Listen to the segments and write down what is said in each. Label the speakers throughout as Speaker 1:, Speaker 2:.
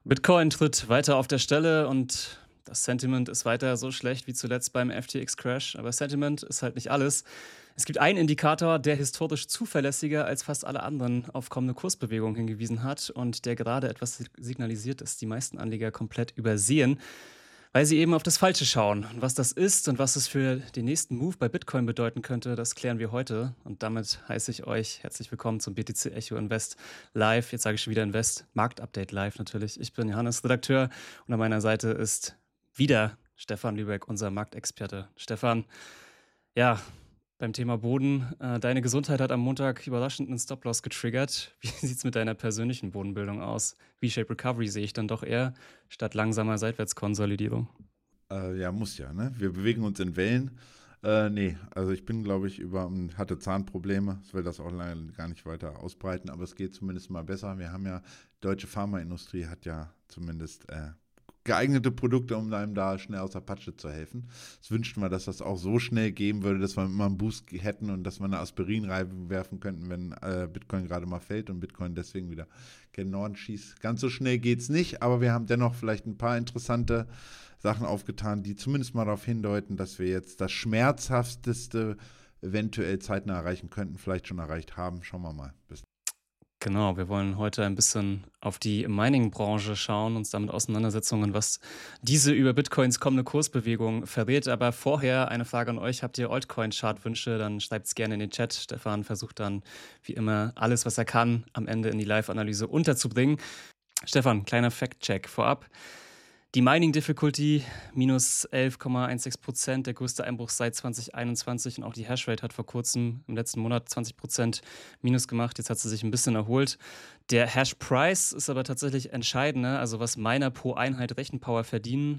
Speaker 1: Bitcoin tritt weiter auf der Stelle und das Sentiment ist weiter so schlecht wie zuletzt beim FTX-Crash. Aber Sentiment ist halt nicht alles. Es gibt einen Indikator, der historisch zuverlässiger als fast alle anderen auf kommende Kursbewegungen hingewiesen hat und der gerade etwas signalisiert, das die meisten Anleger komplett übersehen, weil sie eben auf das Falsche schauen. Und was das ist und was es für den nächsten Move bei Bitcoin bedeuten könnte, das klären wir heute. Und damit heiße ich euch herzlich willkommen zum BTC Echo Invest Live. Jetzt sage ich schon wieder Invest, Marktupdate Live natürlich. Ich bin Johannes, Redakteur, und an meiner Seite ist wieder Stefan Lübeck, unser Marktexperte. Stefan, ja, beim Thema Boden, deine Gesundheit hat am Montag überraschend einen Stop-Loss getriggert. Wie sieht es mit deiner persönlichen Bodenbildung aus? V-Shape Recovery sehe ich dann doch eher, statt langsamer Seitwärtskonsolidierung.
Speaker 2: Ja, muss ja, ne? Wir bewegen uns in Wellen. Nee, also ich bin, glaube ich, hatte Zahnprobleme. Ich will das auch leider gar nicht weiter ausbreiten, aber es geht zumindest mal besser. Wir haben ja, deutsche Pharmaindustrie hat ja zumindest geeignete Produkte, um einem da schnell aus der Patsche zu helfen. Es wünschten wir, dass das auch so schnell geben würde, dass wir immer einen Boost hätten und dass wir eine Aspirin reinwerfen könnten, wenn Bitcoin gerade mal fällt und Bitcoin deswegen wieder gen Norden schießt. Ganz so schnell geht es nicht, aber wir haben dennoch vielleicht ein paar interessante Sachen aufgetan, die zumindest mal darauf hindeuten, dass wir jetzt das Schmerzhafteste eventuell zeitnah erreichen könnten, vielleicht schon erreicht haben. Schauen wir mal. Bis
Speaker 1: Genau, wir wollen heute ein bisschen auf die Mining-Branche schauen, uns damit auseinandersetzen und was diese über Bitcoins kommende Kursbewegung verrät. Aber vorher eine Frage an euch. Habt ihr Altcoin-Chart-Wünsche? Dann schreibt es gerne in den Chat. Stefan versucht dann, wie immer, alles, was er kann, am Ende in die Live-Analyse unterzubringen. Stefan, kleiner Fact-Check vorab. Die Mining Difficulty minus 11,16%, der größte Einbruch seit 2021, und auch die Hashrate hat vor kurzem im letzten Monat 20% Minus gemacht. Jetzt hat sie sich ein bisschen erholt. Der Hash Price ist aber tatsächlich entscheidender, also was Miner pro Einheit Rechenpower verdienen.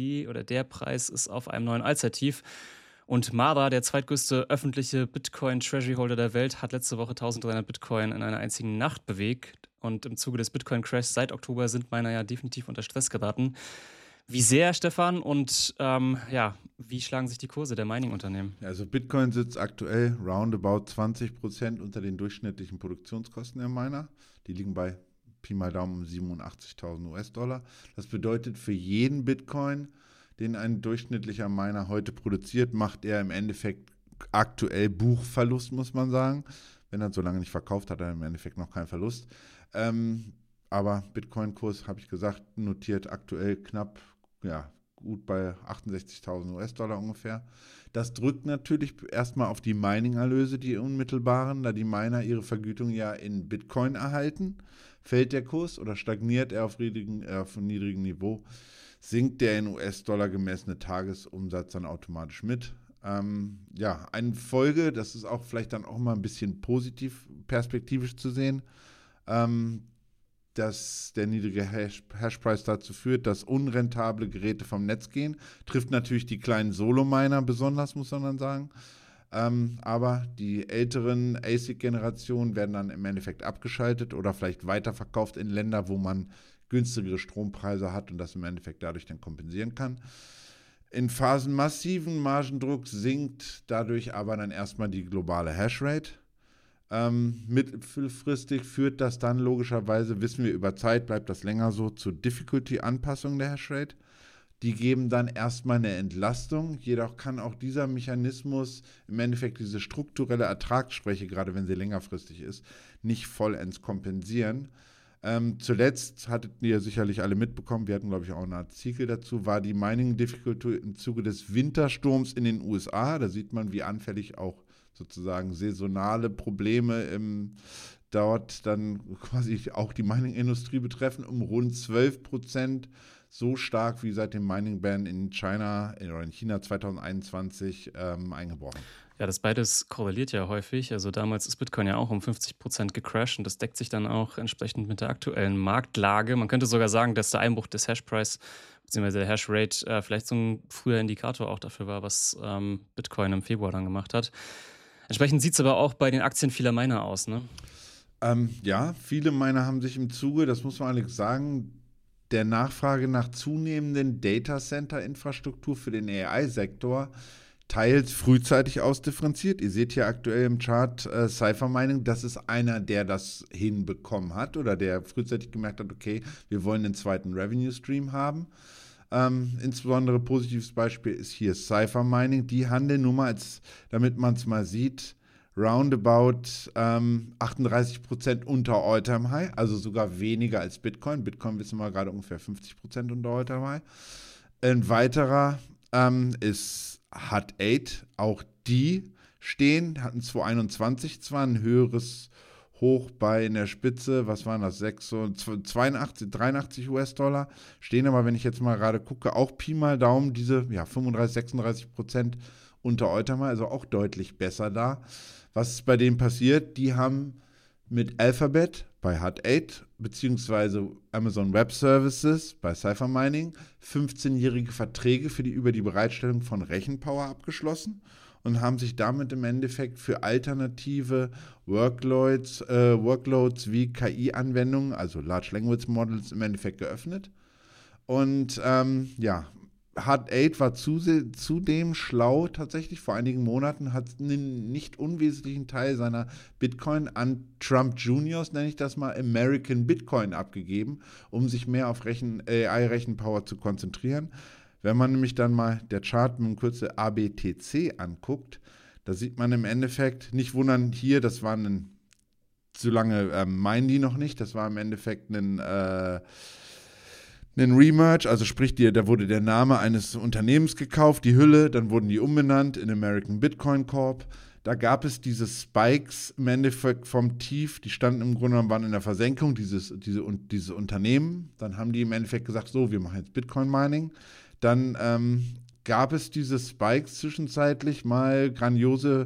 Speaker 1: Der Preis ist auf einem neuen Allzeittief. Und Mara, der zweitgrößte öffentliche Bitcoin-Treasury-Holder der Welt, hat letzte Woche 1300 Bitcoin in einer einzigen Nacht bewegt. Und im Zuge des Bitcoin-Crashs seit Oktober sind Miner ja definitiv unter Stress geraten. Wie sehr, Stefan? Und wie schlagen sich die Kurse der Mining-Unternehmen?
Speaker 2: Also Bitcoin sitzt aktuell roundabout 20% unter den durchschnittlichen Produktionskosten der Miner. Die liegen bei Pi mal Daumen 87.000 US-Dollar. Das bedeutet, für jeden Bitcoin, den ein durchschnittlicher Miner heute produziert, macht er im Endeffekt aktuell Buchverlust, muss man sagen. Wenn er so lange nicht verkauft, hat er im Endeffekt noch keinen Verlust. Aber Bitcoin-Kurs, habe ich gesagt, notiert aktuell knapp, gut bei 68.000 US-Dollar ungefähr. Das drückt natürlich erstmal auf die Mining-Erlöse, die unmittelbaren, da die Miner ihre Vergütung ja in Bitcoin erhalten. Fällt der Kurs oder stagniert er auf einem niedrigen Niveau, sinkt der in US-Dollar gemessene Tagesumsatz dann automatisch mit. Eine Folge, das ist auch vielleicht dann auch mal ein bisschen positiv perspektivisch zu sehen, dass der niedrige Hashpreis dazu führt, dass unrentable Geräte vom Netz gehen. Trifft natürlich die kleinen Solo-Miner besonders, muss man dann sagen. Aber die älteren ASIC-Generationen werden dann im Endeffekt abgeschaltet oder vielleicht weiterverkauft in Länder, wo man günstigere Strompreise hat und das im Endeffekt dadurch dann kompensieren kann. In Phasen massiven Margendrucks sinkt dadurch aber dann erstmal die globale Hashrate. Mittelfristig führt das dann logischerweise, wissen wir über Zeit, bleibt das länger so, zur Difficulty-Anpassung der Hashrate. Die geben dann erstmal eine Entlastung, jedoch kann auch dieser Mechanismus im Endeffekt diese strukturelle Ertragsschwäche, gerade wenn sie längerfristig ist, nicht vollends kompensieren. Zuletzt hattet ihr sicherlich alle mitbekommen, wir hatten glaube ich auch einen Artikel dazu, war die Mining Difficulty im Zuge des Wintersturms in den USA. Da sieht man, wie anfällig auch sozusagen saisonale Probleme dort dann quasi auch die Mining-Industrie betreffen, um rund 12%, so stark wie seit dem Mining-Ban in China 2021 eingebrochen.
Speaker 1: Ja, das beides korreliert ja häufig. Also damals ist Bitcoin ja auch um 50% gecrashed und das deckt sich dann auch entsprechend mit der aktuellen Marktlage. Man könnte sogar sagen, dass der Einbruch des Hashprice bzw. der Hashrate vielleicht so ein früher Indikator auch dafür war, was Bitcoin im Februar dann gemacht hat. Entsprechend sieht es aber auch bei den Aktien vieler Miner aus, ne?
Speaker 2: Viele Miner haben sich im Zuge, das muss man allerdings sagen, der Nachfrage nach zunehmenden Datacenter-Infrastruktur für den AI-Sektor teils frühzeitig ausdifferenziert. Ihr seht hier aktuell im Chart Cypher Mining, das ist einer, der das hinbekommen hat oder der frühzeitig gemerkt hat, okay, wir wollen den zweiten Revenue Stream haben. Insbesondere positives Beispiel ist hier Cypher Mining. Die handeln nur mal, damit man es mal sieht, roundabout 38% unter All-Time-High, also sogar weniger als Bitcoin. Bitcoin wissen wir gerade ungefähr 50% unter All-Time-High. Ein weiterer ist Hut 8. Auch die hatten 2021 zwar ein höheres Hoch bei in der Spitze, was waren das, 83 US-Dollar, stehen aber, wenn ich jetzt mal gerade gucke, auch Pi mal Daumen diese 35-36% unter All-Time-High, also auch deutlich besser da. Was ist bei denen passiert? Die haben mit Alphabet bei Hut 8 beziehungsweise Amazon Web Services bei Cypher Mining 15-jährige Verträge über die Bereitstellung von Rechenpower abgeschlossen und haben sich damit im Endeffekt für alternative Workloads wie KI-Anwendungen, also Large Language Models, im Endeffekt geöffnet. Und Hut 8 war zudem schlau tatsächlich. Vor einigen Monaten hat einen nicht unwesentlichen Teil seiner Bitcoin an Trump Juniors, nenne ich das mal, American Bitcoin abgegeben, um sich mehr auf AI-Rechenpower zu konzentrieren. Wenn man nämlich dann mal der Chart mit einem kurzen ABTC anguckt, da sieht man im Endeffekt, nicht wundern, hier, das war so lange meinen die noch nicht, das war im Endeffekt ein Remerge, also sprich, da wurde der Name eines Unternehmens gekauft, die Hülle, dann wurden die umbenannt in American Bitcoin Corp. Da gab es diese Spikes im Endeffekt vom Tief, die standen im Grunde genommen, waren in der Versenkung, diese Unternehmen. Dann haben die im Endeffekt gesagt, so, wir machen jetzt Bitcoin Mining. Dann gab es diese Spikes zwischenzeitlich mal grandiose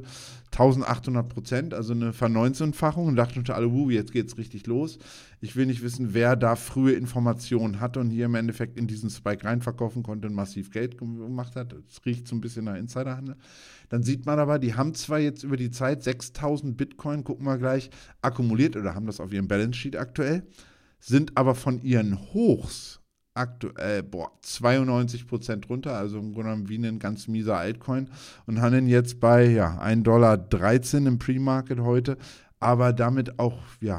Speaker 2: 1800%, also eine Verneunzehnfachung, und dachten schon alle, jetzt geht's richtig los. Ich will nicht wissen, wer da frühe Informationen hatte und hier im Endeffekt in diesen Spike reinverkaufen konnte und massiv Geld gemacht hat. Es riecht so ein bisschen nach Insiderhandel. Dann sieht man aber, die haben zwar jetzt über die Zeit 6000 Bitcoin, gucken wir gleich, akkumuliert oder haben das auf ihrem Balance Sheet aktuell, sind aber von ihren Hochs aktuell 92% runter, also im Grunde genommen wie ein ganz mieser Altcoin, und handeln jetzt bei $1,13 im Pre-Market heute, aber damit auch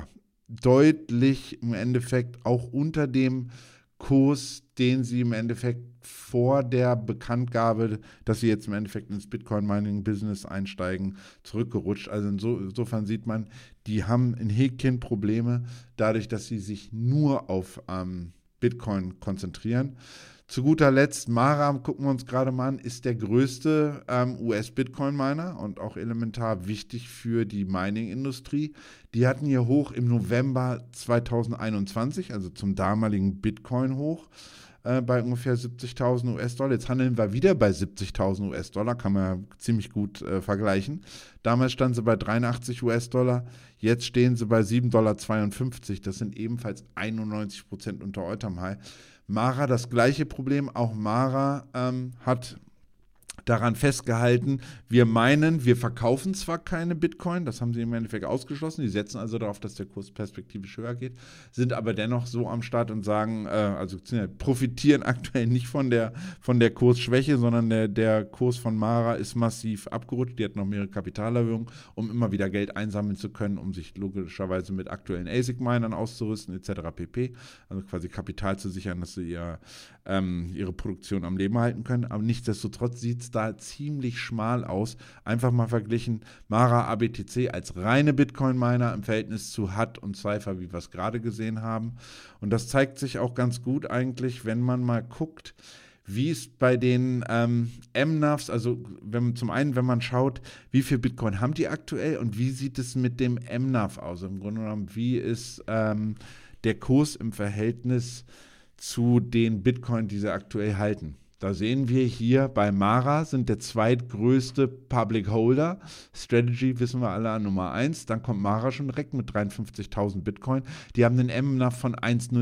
Speaker 2: deutlich im Endeffekt auch unter dem Kurs, den sie im Endeffekt vor der Bekanntgabe, dass sie jetzt im Endeffekt ins Bitcoin-Mining-Business einsteigen, zurückgerutscht. Also insofern sieht man, die haben in Häkchen Probleme, dadurch, dass sie sich nur auf Bitcoin konzentrieren. Zu guter Letzt, Mara, gucken wir uns gerade mal an, ist der größte US-Bitcoin-Miner und auch elementar wichtig für die Mining-Industrie. Die hatten ihr Hoch im November 2021, also zum damaligen Bitcoin-Hoch, bei ungefähr 70.000 US-Dollar. Jetzt handeln wir wieder bei 70.000 US-Dollar, kann man ja ziemlich gut vergleichen. Damals standen sie bei 83 US-Dollar, jetzt stehen sie bei 7,52 $. Das sind ebenfalls 91% unter All-Time-High. Mara das gleiche Problem, auch Mara hat daran festgehalten, wir verkaufen zwar keine Bitcoin, das haben sie im Endeffekt ausgeschlossen, die setzen also darauf, dass der Kurs perspektivisch höher geht, sind aber dennoch so am Start und sagen, profitieren aktuell nicht von der Kursschwäche, sondern der Kurs von Mara ist massiv abgerutscht, die hat noch mehrere Kapitalerhöhungen, um immer wieder Geld einsammeln zu können, um sich logischerweise mit aktuellen ASIC-Minern auszurüsten, etc. pp. Also quasi Kapital zu sichern, dass sie ihre Produktion am Leben halten können, aber nichtsdestotrotz sieht es da ziemlich schmal aus. Einfach mal verglichen, Mara ABTC als reine Bitcoin-Miner im Verhältnis zu Hut und Cypher, wie wir es gerade gesehen haben. Und das zeigt sich auch ganz gut eigentlich, wenn man mal guckt, wie es bei den MNAVs, also wenn man schaut, wie viel Bitcoin haben die aktuell und wie sieht es mit dem MNAV aus? Im Grunde genommen, wie ist der Kurs im Verhältnis zu den Bitcoin, die sie aktuell halten? Da sehen wir hier bei Mara sind der zweitgrößte Public Holder. Strategy wissen wir alle an Nummer 1. Dann kommt Mara schon direkt mit 53.000 Bitcoin. Die haben den MNAV von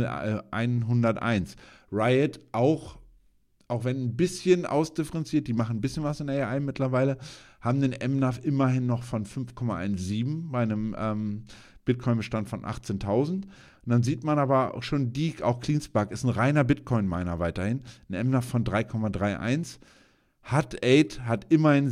Speaker 2: 101. Riot auch wenn ein bisschen ausdifferenziert, die machen ein bisschen was in AI mittlerweile, haben den MNAV immerhin noch von 5,17 bei einem Bitcoin-Bestand von 18.000. Und dann sieht man aber auch schon, auch CleanSpark ist ein reiner Bitcoin-Miner weiterhin, ein MNAV von 3,31, Hut 8 hat immerhin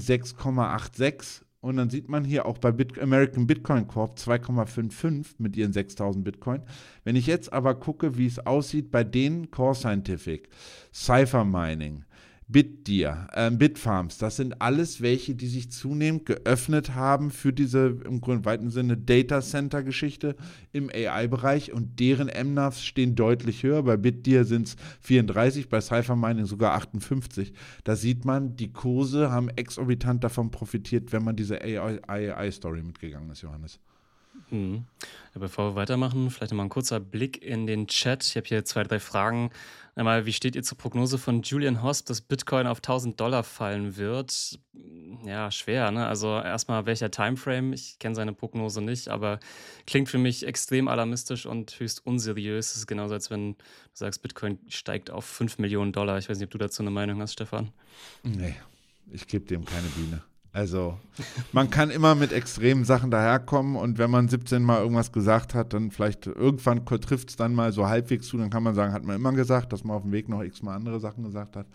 Speaker 2: 6,86 und dann sieht man hier auch bei American Bitcoin Corp 2,55 mit ihren 6.000 Bitcoin. Wenn ich jetzt aber gucke, wie es aussieht bei denen, Core Scientific, Cypher Mining, Bitdeer, Bitfarms, das sind alles welche, die sich zunehmend geöffnet haben für diese im weiten Sinne Data Center Geschichte im AI-Bereich und deren MNAVs stehen deutlich höher. Bei Bitdeer sind es 34, bei Cypher Mining sogar 58. Da sieht man, die Kurse haben exorbitant davon profitiert, wenn man diese AI-Story mitgegangen ist, Johannes.
Speaker 1: Mhm. Ja, bevor wir weitermachen, vielleicht nochmal ein kurzer Blick in den Chat. Ich habe hier 2, 3 Fragen. Einmal, wie steht ihr zur Prognose von Julian Hosp, dass Bitcoin auf $1.000 fallen wird? Ja, schwer, ne? Also erstmal, welcher Timeframe? Ich kenne seine Prognose nicht, aber klingt für mich extrem alarmistisch und höchst unseriös. Es ist genauso, als wenn du sagst, Bitcoin steigt auf $5 Millionen. Ich weiß nicht, ob du dazu eine Meinung hast, Stefan.
Speaker 2: Nee, ich gebe dem keine Bühne. Also, man kann immer mit extremen Sachen daherkommen und wenn man 17 Mal irgendwas gesagt hat, dann vielleicht irgendwann trifft es dann mal so halbwegs zu, dann kann man sagen, hat man immer gesagt, dass man auf dem Weg noch x-mal andere Sachen gesagt hat.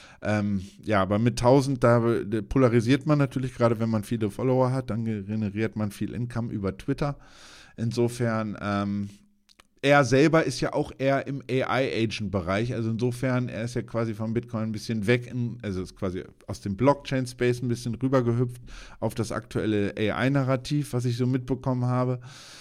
Speaker 2: Ja, aber mit 1000, da polarisiert man natürlich, gerade wenn man viele Follower hat, dann generiert man viel Income über Twitter. Insofern, er selber ist ja auch eher im AI-Agent-Bereich, also insofern, er ist ja quasi von Bitcoin ein bisschen weg, also ist quasi aus dem Blockchain-Space ein bisschen rübergehüpft auf das aktuelle AI-Narrativ, was ich so mitbekommen habe.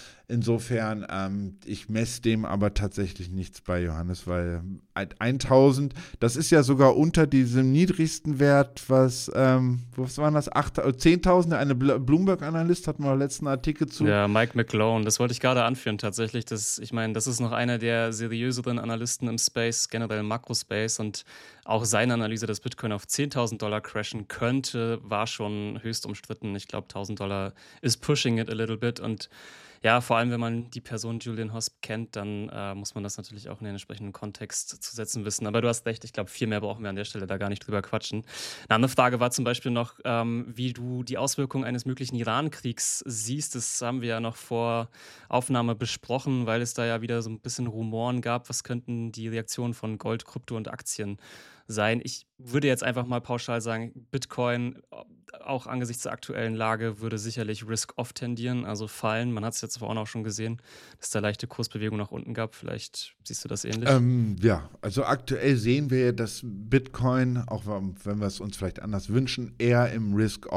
Speaker 2: Insofern, ich messe dem aber tatsächlich nichts bei Johannes, weil 1000, das ist ja sogar unter diesem niedrigsten Wert, was waren das? 10.000, eine Bloomberg-Analyst, hatten wir im letzten Artikel zu.
Speaker 1: Ja, Mike McGlone, das wollte ich gerade anführen tatsächlich. Ich meine, das ist noch einer der seriöseren Analysten im Space, generell im Makrospace und auch seine Analyse, dass Bitcoin auf $10.000 crashen könnte, war schon höchst umstritten. Ich glaube, $1.000 ist pushing it a little bit und ja, vor allem, wenn man die Person Julian Hosp kennt, dann muss man das natürlich auch in den entsprechenden Kontext zu setzen wissen. Aber du hast recht, ich glaube, viel mehr brauchen wir an der Stelle da gar nicht drüber quatschen. Eine andere Frage war zum Beispiel noch, wie du die Auswirkungen eines möglichen Iran-Kriegs siehst. Das haben wir ja noch vor Aufnahme besprochen, weil es da ja wieder so ein bisschen Rumoren gab. Was könnten die Reaktionen von Gold, Krypto und Aktien sein? Ich würde jetzt einfach mal pauschal sagen, Bitcoin, auch angesichts der aktuellen Lage, würde sicherlich Risk-Off tendieren, also fallen. Man hat es jetzt vorhin auch schon gesehen, dass es da leichte Kursbewegung nach unten gab. Vielleicht siehst du das ähnlich?
Speaker 2: Ja, also aktuell sehen wir ja, dass Bitcoin, auch wenn wir es uns vielleicht anders wünschen, eher im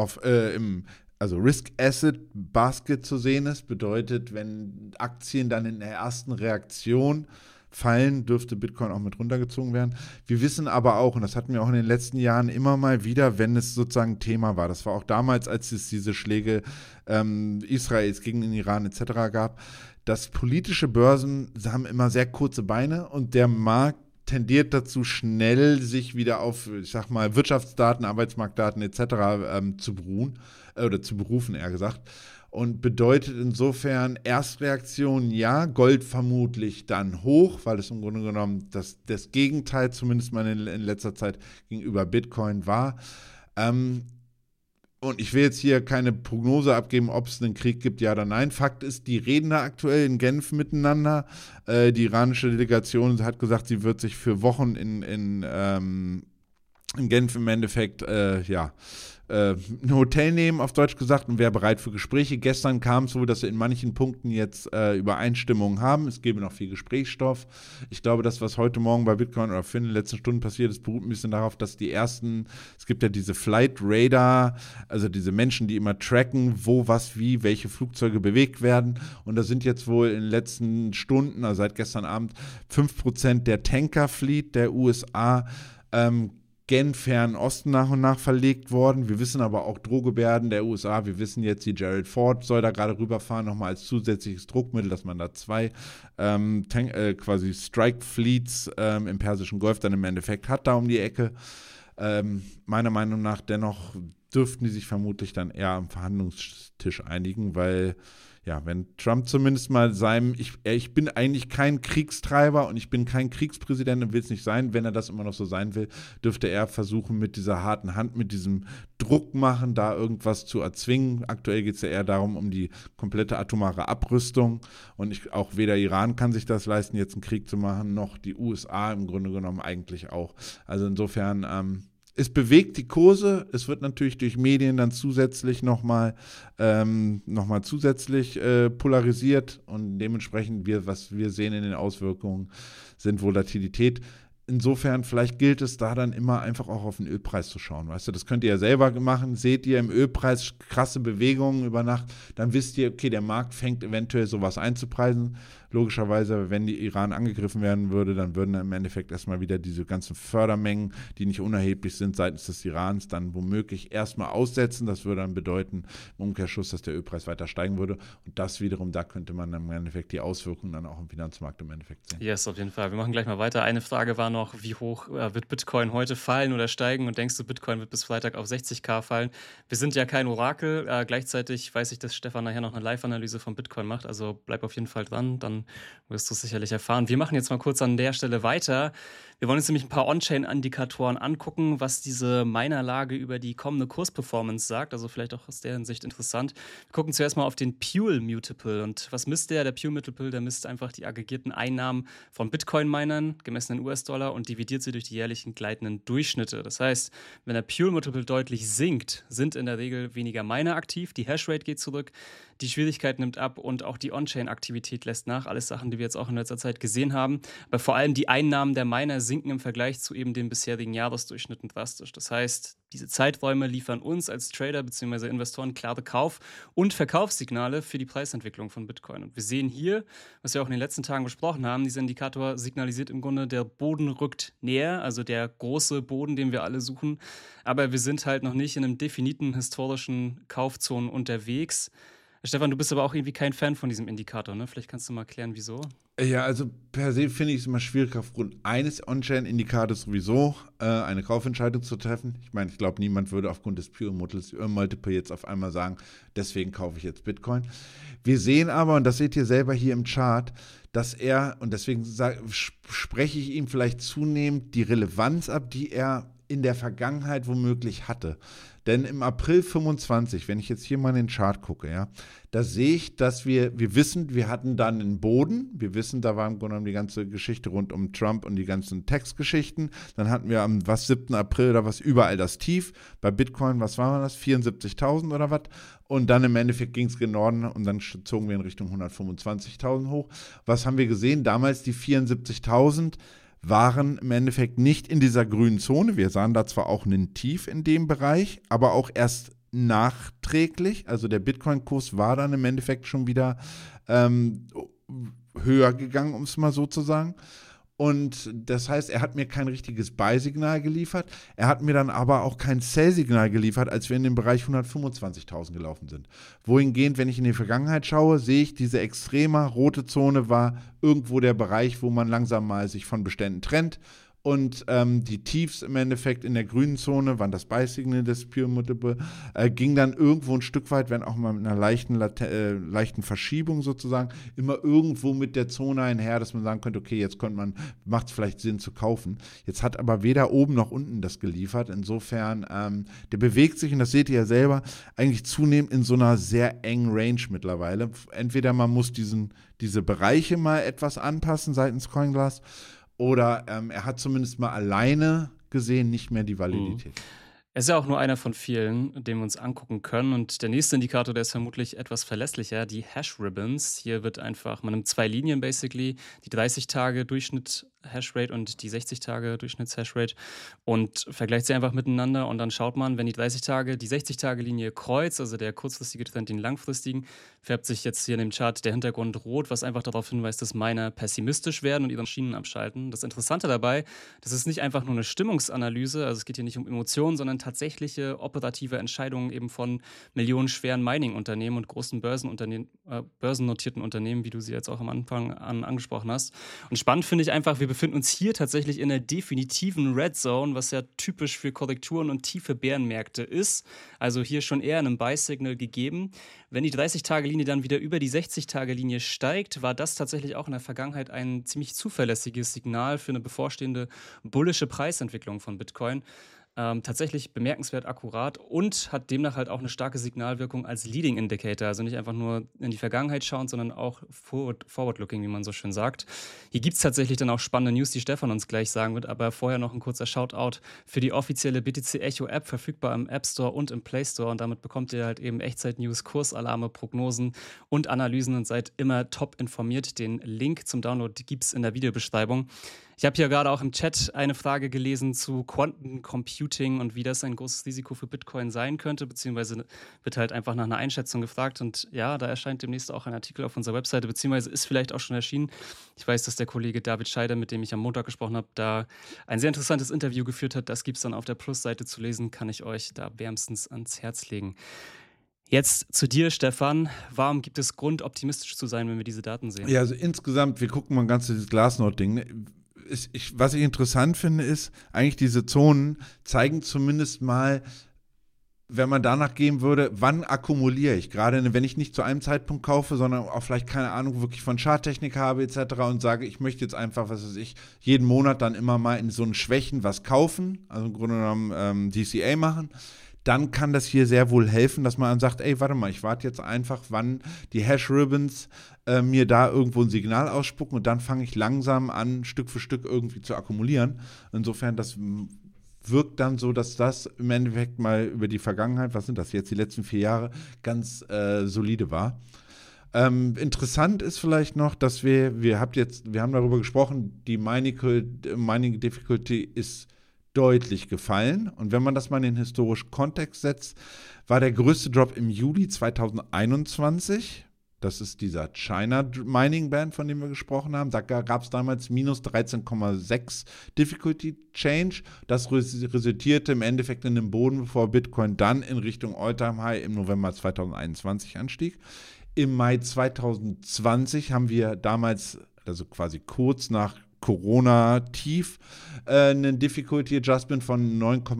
Speaker 2: Risk-Asset-Basket zu sehen ist. Bedeutet, wenn Aktien dann in der ersten Reaktion fallen, dürfte Bitcoin auch mit runtergezogen werden. Wir wissen aber auch, und das hatten wir auch in den letzten Jahren immer mal wieder, wenn es sozusagen Thema war, das war auch damals, als es diese Schläge Israels gegen den Iran etc. gab, dass politische Börsen haben immer sehr kurze Beine und der Markt tendiert dazu, schnell sich wieder auf, ich sag mal, Wirtschaftsdaten, Arbeitsmarktdaten etc. Zu beruhen, oder zu berufen, eher gesagt. Und bedeutet insofern Erstreaktion ja, Gold vermutlich dann hoch, weil es im Grunde genommen das Gegenteil zumindest mal in letzter Zeit gegenüber Bitcoin war. Und ich will jetzt hier keine Prognose abgeben, ob es einen Krieg gibt, ja oder nein. Fakt ist, die reden da aktuell in Genf miteinander. Die iranische Delegation hat gesagt, sie wird sich für Wochen in Genf im Endeffekt, ein Hotel nehmen, auf Deutsch gesagt, und wäre bereit für Gespräche. Gestern kam es wohl, dass wir in manchen Punkten jetzt Übereinstimmungen haben. Es gäbe noch viel Gesprächsstoff. Ich glaube, das, was heute Morgen bei Bitcoin oder in den letzten Stunden passiert ist, beruht ein bisschen darauf, dass es gibt ja diese Flight Radar, also diese Menschen, die immer tracken, wo, was, wie, welche Flugzeuge bewegt werden. Und da sind jetzt wohl in den letzten Stunden, also seit gestern Abend, 5% der Tankerfleet der USA gen Fernen Osten nach und nach verlegt worden. Wir wissen aber auch Drohgebärden der USA. Wir wissen jetzt, die Gerald Ford soll da gerade rüberfahren, nochmal als zusätzliches Druckmittel, dass man da 2 quasi Strike-Fleets im Persischen Golf dann im Endeffekt hat, da um die Ecke. Meiner Meinung nach dennoch dürften die sich vermutlich dann eher am Verhandlungstisch einigen, weil ja, wenn Trump zumindest mal ich bin eigentlich kein Kriegstreiber und ich bin kein Kriegspräsident und will es nicht sein, wenn er das immer noch so sein will, dürfte er versuchen, mit dieser harten Hand, mit diesem Druck machen, da irgendwas zu erzwingen. Aktuell geht es ja eher darum, um die komplette atomare Abrüstung und auch weder Iran kann sich das leisten, jetzt einen Krieg zu machen, noch die USA im Grunde genommen eigentlich auch. Also insofern, es bewegt die Kurse, es wird natürlich durch Medien dann zusätzlich nochmal zusätzlich polarisiert und dementsprechend, was wir sehen in den Auswirkungen, sind Volatilität. Insofern, vielleicht gilt es da dann immer einfach auch auf den Ölpreis zu schauen, weißt du, das könnt ihr ja selber machen, seht ihr im Ölpreis krasse Bewegungen über Nacht, dann wisst ihr, okay, der Markt fängt eventuell sowas einzupreisen. Logischerweise, wenn die Iran angegriffen werden würde, dann würden im Endeffekt erstmal wieder diese ganzen Fördermengen, die nicht unerheblich sind seitens des Irans, dann womöglich erstmal aussetzen. Das würde dann bedeuten, im Umkehrschluss, dass der Ölpreis weiter steigen würde. Und das wiederum, da könnte man dann im Endeffekt die Auswirkungen dann auch im Finanzmarkt im Endeffekt sehen.
Speaker 1: Yes, auf jeden Fall. Wir machen gleich mal weiter. Eine Frage war noch, wie hoch wird Bitcoin heute fallen oder steigen? Und denkst du, Bitcoin wird bis Freitag auf 60.000 fallen? Wir sind ja kein Orakel. Gleichzeitig weiß ich, dass Stefan nachher noch eine Live-Analyse von Bitcoin macht. Also bleib auf jeden Fall dran, dann wirst du es sicherlich erfahren. Wir machen jetzt mal kurz an der Stelle weiter. Wir wollen uns nämlich ein paar On-Chain-Indikatoren angucken, was diese Minerlage über die kommende Kursperformance sagt. Also vielleicht auch aus der Hinsicht interessant. Wir gucken zuerst mal auf den Pule Multiple. Und was misst der? Der Pule Multiple, der misst einfach die aggregierten Einnahmen von Bitcoin-Minern, gemessen in US-Dollar, und dividiert sie durch die jährlichen gleitenden Durchschnitte. Das heißt, wenn der Pule Multiple deutlich sinkt, sind in der Regel weniger Miner aktiv, die Hashrate geht zurück, die Schwierigkeit nimmt ab und auch die On-Chain-Aktivität lässt nach. Alles Sachen, die wir jetzt auch in letzter Zeit gesehen haben. Aber vor allem die Einnahmen der Miner sinken im Vergleich zu eben den bisherigen Jahresdurchschnitten drastisch. Das heißt, diese Zeiträume liefern uns als Trader bzw. Investoren klare Kauf- und Verkaufssignale für die Preisentwicklung von Bitcoin. Und wir sehen hier, was wir auch in den letzten Tagen besprochen haben, dieser Indikator signalisiert im Grunde, der Boden rückt näher, also der große Boden, den wir alle suchen. Aber wir sind halt noch nicht in einem definiten historischen Kaufzonen unterwegs. Stefan, du bist aber auch irgendwie kein Fan von diesem Indikator, ne? Vielleicht kannst du mal erklären, wieso?
Speaker 2: Ja, also per se finde ich es immer schwierig, aufgrund eines On-Chain-Indikators sowieso eine Kaufentscheidung zu treffen. Ich meine, ich glaube, niemand würde aufgrund des Pure Multiple jetzt auf einmal sagen, deswegen kaufe ich jetzt Bitcoin. Wir sehen aber, und das seht ihr selber hier im Chart, dass er, und deswegen spreche ich ihm vielleicht zunehmend die Relevanz ab, die er in der Vergangenheit womöglich hatte. Denn im April 25, wenn ich jetzt hier mal in den Chart gucke, ja, da sehe ich, dass wir wissen, wir hatten dann einen Boden. Wir wissen, da war im Grunde genommen die ganze Geschichte rund um Trump und die ganzen Textgeschichten. Dann hatten wir am 7. April oder was überall das Tief. Bei Bitcoin, was war das? 74.000 oder was? Und dann im Endeffekt ging es gen Norden und dann zogen wir in Richtung 125.000 hoch. Was haben wir gesehen? Damals die 74.000 waren im Endeffekt nicht in dieser grünen Zone. Wir sahen da zwar auch einen Tief in dem Bereich, aber auch erst nachträglich. Also der Bitcoin-Kurs war dann im Endeffekt schon wieder höher gegangen, um es mal so zu sagen. Und das heißt, er hat mir kein richtiges Buy-Signal geliefert. Er hat mir dann aber auch kein Sell-Signal geliefert, als wir in den Bereich 125.000 gelaufen sind. Wohingehend, wenn ich in die Vergangenheit schaue, sehe ich, diese extreme rote Zone war irgendwo der Bereich, wo man langsam mal sich von Beständen trennt. Und die Tiefs im Endeffekt in der grünen Zone, waren das Buy-Signal des Pure Multiple, ging dann irgendwo ein Stück weit, wenn auch mal mit einer leichten Verschiebung sozusagen, immer irgendwo mit der Zone einher, dass man sagen könnte, okay, jetzt macht es vielleicht Sinn zu kaufen. Jetzt hat aber weder oben noch unten das geliefert. Insofern, der bewegt sich, und das seht ihr ja selber, eigentlich zunehmend in so einer sehr engen Range mittlerweile. Entweder man muss diese Bereiche mal etwas anpassen seitens CoinGlass, oder er hat zumindest mal alleine gesehen nicht mehr die Validität.
Speaker 1: Er ist ja auch nur einer von vielen, den wir uns angucken können. Und der nächste Indikator, der ist vermutlich etwas verlässlicher, die Hash-Ribbons. Hier wird einfach, man nimmt zwei Linien basically, die 30-Tage-Durchschnitt-Hashrate und die 60-Tage-Durchschnitts-Hashrate, und vergleicht sie einfach miteinander, und dann schaut man, wenn die 60-Tage-Linie kreuzt, also der kurzfristige Trend den langfristigen, färbt sich jetzt hier in dem Chart der Hintergrund rot, was einfach darauf hinweist, dass Miner pessimistisch werden und ihre Maschinen abschalten. Das Interessante dabei, das ist nicht einfach nur eine Stimmungsanalyse, also es geht hier nicht um Emotionen, sondern tatsächliche operative Entscheidungen eben von millionenschweren Mining-Unternehmen und großen börsennotierten Unternehmen, wie du sie jetzt auch am Anfang angesprochen hast. Und spannend finde ich einfach, wir befinden uns hier tatsächlich in der definitiven Red Zone, was ja typisch für Korrekturen und tiefe Bärenmärkte ist. Also hier schon eher einem Buy-Signal gegeben. Wenn die 30-Tage-Linie dann wieder über die 60-Tage-Linie steigt, war das tatsächlich auch in der Vergangenheit ein ziemlich zuverlässiges Signal für eine bevorstehende bullische Preisentwicklung von Bitcoin. tatsächlich bemerkenswert akkurat und hat demnach halt auch eine starke Signalwirkung als Leading Indicator. Also nicht einfach nur in die Vergangenheit schauen, sondern auch forward-looking, wie man so schön sagt. Hier gibt es tatsächlich dann auch spannende News, die Stefan uns gleich sagen wird, aber vorher noch ein kurzer Shoutout für die offizielle BTC Echo App, verfügbar im App Store und im Play Store. Und damit bekommt ihr halt eben Echtzeit-News, Kursalarme, Prognosen und Analysen und seid immer top informiert. Den Link zum Download gibt es in der Videobeschreibung. Ich habe hier gerade auch im Chat eine Frage gelesen zu Quantum Computing und wie das ein großes Risiko für Bitcoin sein könnte, beziehungsweise wird halt einfach nach einer Einschätzung gefragt. Und ja, da erscheint demnächst auch ein Artikel auf unserer Webseite, beziehungsweise ist vielleicht auch schon erschienen. Ich weiß, dass der Kollege David Scheider, mit dem ich am Montag gesprochen habe, da ein sehr interessantes Interview geführt hat. Das gibt es dann auf der Plus-Seite zu lesen, kann ich euch da wärmstens ans Herz legen. Jetzt zu dir, Stefan. Warum gibt es Grund, optimistisch zu sein, wenn wir diese Daten sehen?
Speaker 2: Ja, also insgesamt, wir gucken mal ganz dieses Glassnode-Ding. Ne? Was ich interessant finde, ist, eigentlich diese Zonen zeigen zumindest mal, wenn man danach gehen würde, wann akkumuliere ich? Gerade wenn ich nicht zu einem Zeitpunkt kaufe, sondern auch vielleicht, keine Ahnung, wirklich von Charttechnik habe etc. und sage, ich möchte jetzt einfach, was weiß ich, jeden Monat dann immer mal in so einen Schwächen was kaufen, also im Grunde genommen DCA machen, dann kann das hier sehr wohl helfen, dass man dann sagt, ey, warte mal, ich warte jetzt einfach, wann die Hash-Ribbons mir da irgendwo ein Signal ausspucken und dann fange ich langsam an, Stück für Stück irgendwie zu akkumulieren. Insofern, das wirkt dann so, dass das im Endeffekt mal über die Vergangenheit, was sind das jetzt, die letzten 4 Jahre, ganz solide war. Interessant ist vielleicht noch, dass wir haben darüber gesprochen, die Mining Difficulty ist deutlich gefallen. Und wenn man das mal in den historischen Kontext setzt, war der größte Drop im Juli 2021. Das ist dieser China Mining Ban, von dem wir gesprochen haben. Da gab es damals minus 13,6 Difficulty Change. Das resultierte im Endeffekt in einem Boden, bevor Bitcoin dann in Richtung All-Time High im November 2021 anstieg. Im Mai 2020 haben wir damals, also quasi kurz nach Corona-Tief, einen Difficulty Adjustment von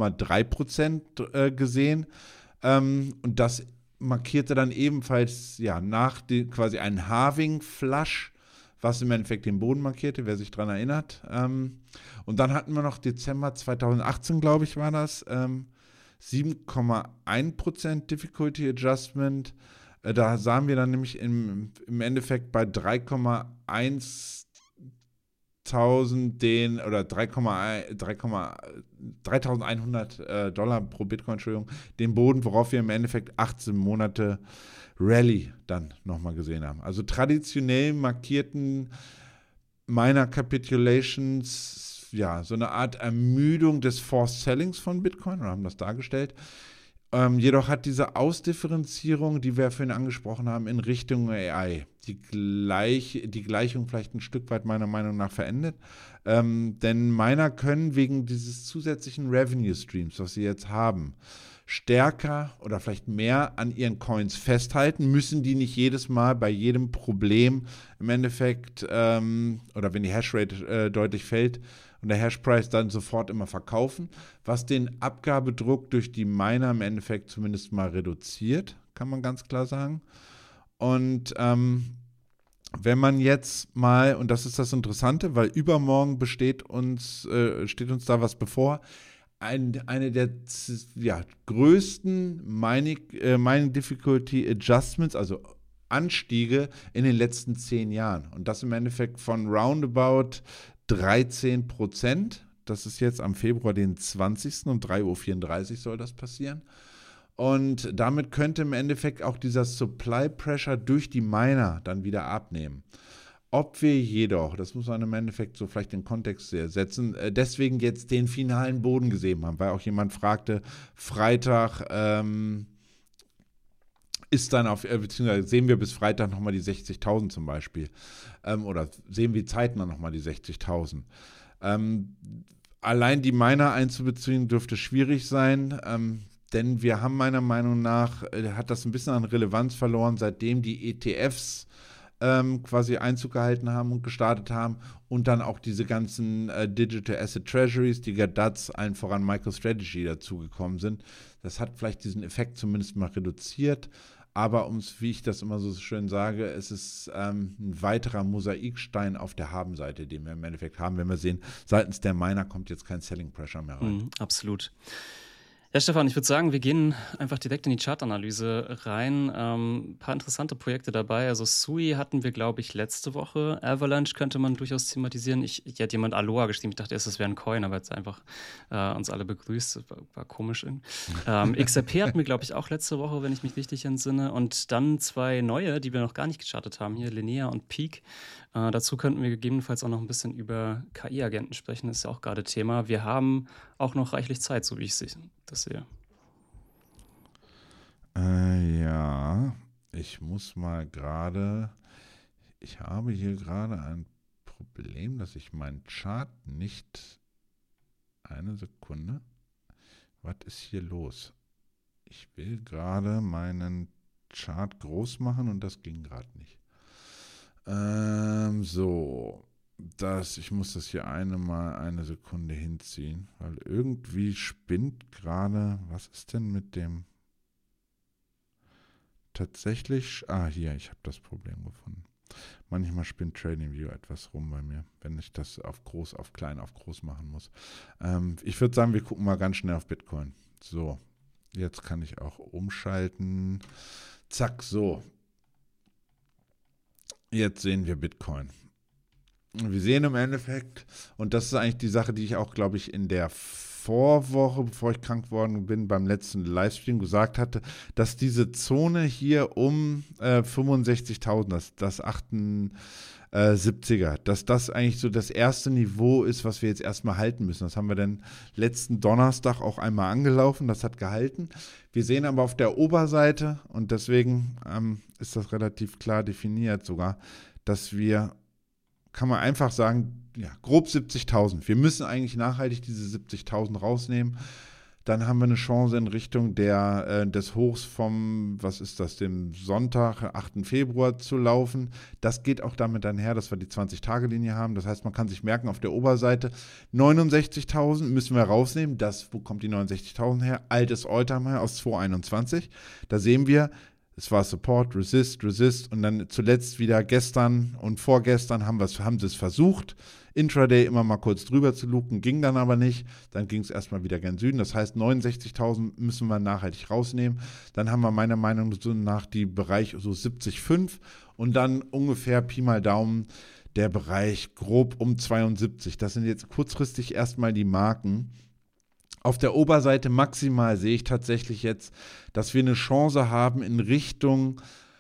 Speaker 2: 9,3% gesehen. Und das markierte dann ebenfalls quasi einen Halving-Flush, was im Endeffekt den Boden markierte, wer sich daran erinnert. Und dann hatten wir noch Dezember 2018, glaube ich, war das, 7,1% Difficulty Adjustment. Da sahen wir dann nämlich im Endeffekt bei 3,1 $3.100 pro Bitcoin, Entschuldigung, den Boden, worauf wir im Endeffekt 18 Monate Rallye dann nochmal gesehen haben. Also traditionell markierten Miner Capitulations, ja, so eine Art Ermüdung des Forced Sellings von Bitcoin, oder haben das dargestellt. Jedoch hat diese Ausdifferenzierung, die wir vorhin angesprochen haben, in Richtung AI die Gleichung vielleicht ein Stück weit meiner Meinung nach verändert. Denn Miner können wegen dieses zusätzlichen Revenue Streams, was sie jetzt haben, stärker oder vielleicht mehr an ihren Coins festhalten, müssen die nicht jedes Mal bei jedem Problem im Endeffekt oder wenn die Hashrate deutlich fällt und der Hashprice dann sofort immer verkaufen, was den Abgabedruck durch die Miner im Endeffekt zumindest mal reduziert, kann man ganz klar sagen. Und wenn man jetzt mal, und das ist das Interessante, weil übermorgen steht uns da was bevor, eine der größten Mining Difficulty Adjustments, also Anstiege in den letzten 10 Jahren. Und das im Endeffekt von roundabout 13%. Das ist jetzt am Februar den 20. um 3:34 Uhr soll das passieren. Und damit könnte im Endeffekt auch dieser Supply Pressure durch die Miner dann wieder abnehmen. Ob wir jedoch, das muss man im Endeffekt so vielleicht in Kontext setzen, deswegen jetzt den finalen Boden gesehen haben, weil auch jemand fragte, Freitag ist dann beziehungsweise sehen wir bis Freitag nochmal die 60.000 zum Beispiel. Oder sehen wir zeitnah nochmal die 60.000. Allein die Miner einzubeziehen dürfte schwierig sein, denn wir haben meiner Meinung nach, hat das ein bisschen an Relevanz verloren, seitdem die ETFs quasi Einzug gehalten haben und gestartet haben und dann auch diese ganzen Digital Asset Treasuries, die GADATs, allen voran MicroStrategy dazugekommen sind. Das hat vielleicht diesen Effekt zumindest mal reduziert, aber wie ich das immer so schön sage, es ist ein weiterer Mosaikstein auf der Habenseite, den wir im Endeffekt haben, wenn wir sehen, seitens der Miner kommt jetzt kein Selling Pressure mehr rein.
Speaker 1: Absolut. Ja, Stefan, ich würde sagen, wir gehen einfach direkt in die Chartanalyse rein. Ein paar interessante Projekte dabei. Also Sui hatten wir, glaube ich, letzte Woche. Avalanche könnte man durchaus thematisieren. Hier hat jemand Aloha geschrieben. Ich dachte erst, das wäre ein Coin, aber jetzt einfach uns alle begrüßt. Das war komisch irgendwie. XRP hatten wir, glaube ich, auch letzte Woche, wenn ich mich richtig entsinne. Und dann 2 neue, die wir noch gar nicht gechartet haben. Hier Linear und Peak. Dazu könnten wir gegebenenfalls auch noch ein bisschen über KI-Agenten sprechen. Das ist ja auch gerade Thema. Wir haben auch noch reichlich Zeit, so wie ich das sehe.
Speaker 2: Ja, ich habe hier gerade ein Problem, dass ich meinen Chart nicht, eine Sekunde, was ist hier los? Ich will gerade meinen Chart groß machen und das ging gerade nicht. Ich muss das hier eine Sekunde hinziehen, weil irgendwie spinnt gerade, was ist denn mit dem, tatsächlich, hier, ich habe das Problem gefunden. Manchmal spinnt TradingView etwas rum bei mir, wenn ich das auf groß, auf klein, auf groß machen muss. Ich würde sagen, wir gucken mal ganz schnell auf Bitcoin. So, jetzt kann ich auch umschalten. Zack, so. Jetzt sehen wir Bitcoin. Wir sehen im Endeffekt, und das ist eigentlich die Sache, die ich auch, glaube ich, in der Vorwoche, bevor ich krank geworden bin, beim letzten Livestream gesagt hatte, dass diese Zone hier um 65.000, das 78er, dass das eigentlich so das erste Niveau ist, was wir jetzt erstmal halten müssen. Das haben wir dann letzten Donnerstag auch einmal angelaufen, das hat gehalten. Wir sehen aber auf der Oberseite, und deswegen ist das relativ klar definiert sogar, dass wir, kann man einfach sagen, ja, grob 70.000. Wir müssen eigentlich nachhaltig diese 70.000 rausnehmen. Dann haben wir eine Chance in Richtung des Hochs vom, dem Sonntag, 8. Februar zu laufen. Das geht auch damit einher, dass wir die 20-Tage-Linie haben. Das heißt, man kann sich merken, auf der Oberseite 69.000 müssen wir rausnehmen. Wo kommt die 69.000 her? Altes All-Time-High aus 2021. Da sehen wir, es war Support, Resist und dann zuletzt wieder gestern und vorgestern haben sie es versucht, Intraday immer mal kurz drüber zu luken, ging dann aber nicht. Dann ging es erstmal wieder gen Süden. Das heißt, 69.000 müssen wir nachhaltig rausnehmen. Dann haben wir meiner Meinung nach die Bereich so 70,5 und dann ungefähr Pi mal Daumen der Bereich grob um 72. Das sind jetzt kurzfristig erstmal die Marken. Auf der Oberseite maximal sehe ich tatsächlich jetzt, dass wir eine Chance haben, in Richtung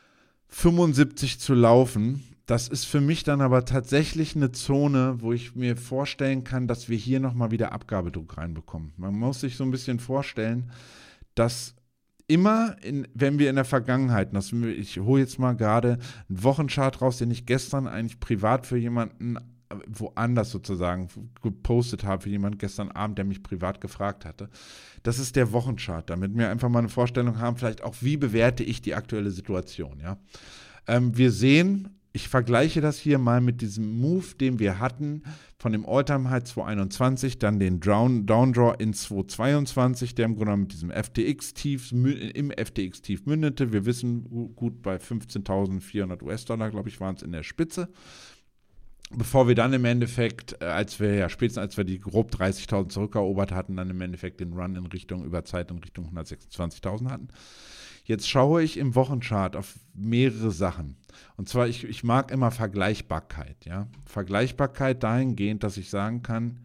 Speaker 2: 75 zu laufen. Das ist für mich dann aber tatsächlich eine Zone, wo ich mir vorstellen kann, dass wir hier nochmal wieder Abgabedruck reinbekommen. Man muss sich so ein bisschen vorstellen, dass immer, wenn wir in der Vergangenheit, ich hole jetzt mal gerade einen Wochenchart raus, den ich gestern eigentlich privat für jemanden woanders sozusagen gepostet habe, für jemanden gestern Abend, der mich privat gefragt hatte. Das ist der Wochenchart, damit wir einfach mal eine Vorstellung haben, vielleicht auch, wie bewerte ich die aktuelle Situation. Ja? Wir sehen, ich vergleiche das hier mal mit diesem Move, den wir hatten von dem All-Time-High 2021, dann den Downdraw in 2022, der im Grunde genommen mit diesem FTX-Tief mündete. Wir wissen, gut bei 15.400 US-Dollar, glaube ich, waren es in der Spitze. Bevor wir dann im Endeffekt, spätestens als wir die grob 30.000 zurückerobert hatten, dann im Endeffekt den Run in Richtung Überzeit in Richtung 126.000 hatten. Jetzt schaue ich im Wochenchart auf mehrere Sachen. Und zwar, ich mag immer Vergleichbarkeit. Ja? Vergleichbarkeit dahingehend, dass ich sagen kann,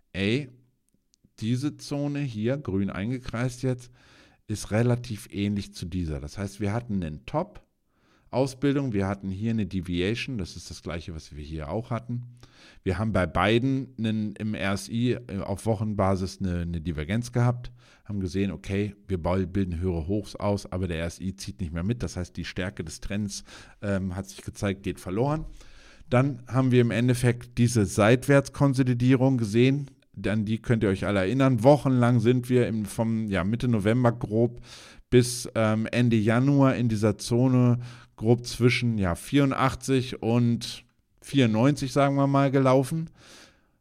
Speaker 2: diese Zone hier, grün eingekreist jetzt, ist relativ ähnlich zu dieser. Das heißt, wir hatten einen Top, Ausbildung, wir hatten hier eine Deviation, das ist das gleiche, was wir hier auch hatten. Wir haben bei beiden im RSI auf Wochenbasis eine Divergenz gehabt, haben gesehen, okay, wir bilden höhere Hochs aus, aber der RSI zieht nicht mehr mit, das heißt, die Stärke des Trends hat sich gezeigt, geht verloren. Dann haben wir im Endeffekt diese Seitwärtskonsolidierung gesehen, an die könnt ihr euch alle erinnern. Wochenlang sind wir vom Mitte November grob bis Ende Januar in dieser Zone grob zwischen 84 und 94, sagen wir mal, gelaufen.